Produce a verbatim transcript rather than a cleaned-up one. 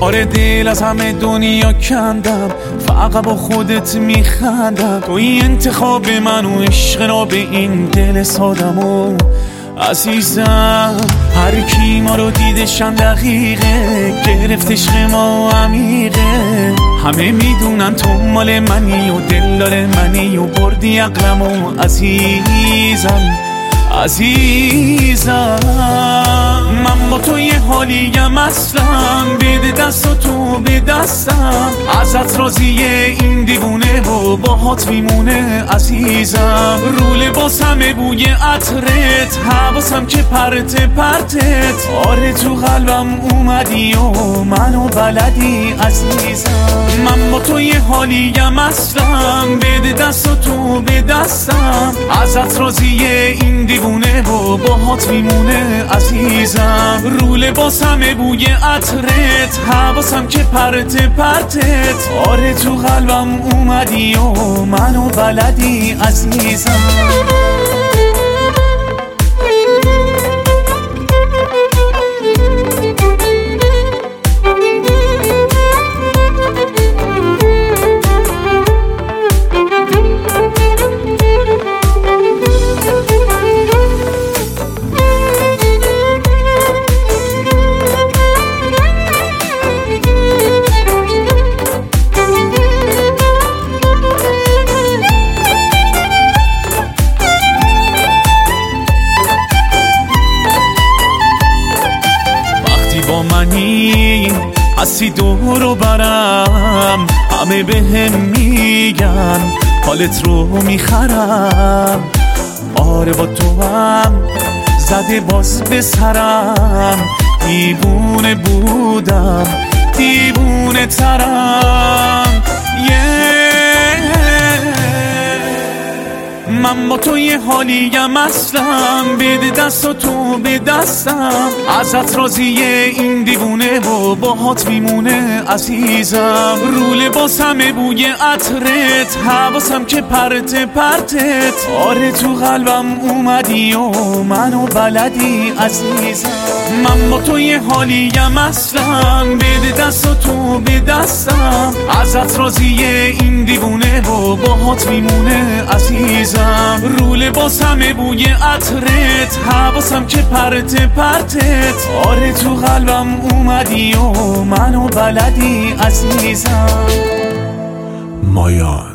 آره دل از همه دنیا کندم، فقط با خودت میخندم. توی انتخاب من و عشق را به این دل سادم. عزیزم هر کی ما رو دیدشن دقیقه، گرفت عشق ما عمیقه. همه میدونن تو مال منی و دلدار منی و بردی عقلمو. عزیزم عزیزم من با تو یه حالیم اصلا، بده دست و تو به دستم. ازت راضیه این دیوونه و باهات میمونه. عزیزم رو لباسم بوی عطرت، حواسم که پرت پرتت. آره تو قلبم اومدی و منو بلدی. عزیزم من با تو یه حالیم اصلا، بده دست و تو به دستم. ازت راضیه این دیوونه و باهات میمونه. عزیزم رو لباسم بوی عطرت، حواسم که پرت پرتت. آره تو قلبم اومدی و منو بلدی. عزیزم با منی هستی دورو برم، همه به هم میگن حالت رو میخرم. آره با تو هم زده باز به سرم، دیوونه بودم دیوونه ترم. yeah. من با تو یه حالیم اصلا، بده دست و تو به دستم. ازت راضیه این دیوونه و باهات میمونه. عزیزم رو لباسم بوی عطرت، حواسم که پرت پرتت. آره تو قلبم اومدی و منو بلدی. عزیزم من با تو یه حالیم اصلا، بده دست و تو به دستم. ازت راضیه این دیوونه و باهات میمونه. عزیزم رو لباسم بوی عطرت، حواسم که پرت پرتت. آره تو قلبم اومدی و منو بلدی. عزیزم مایان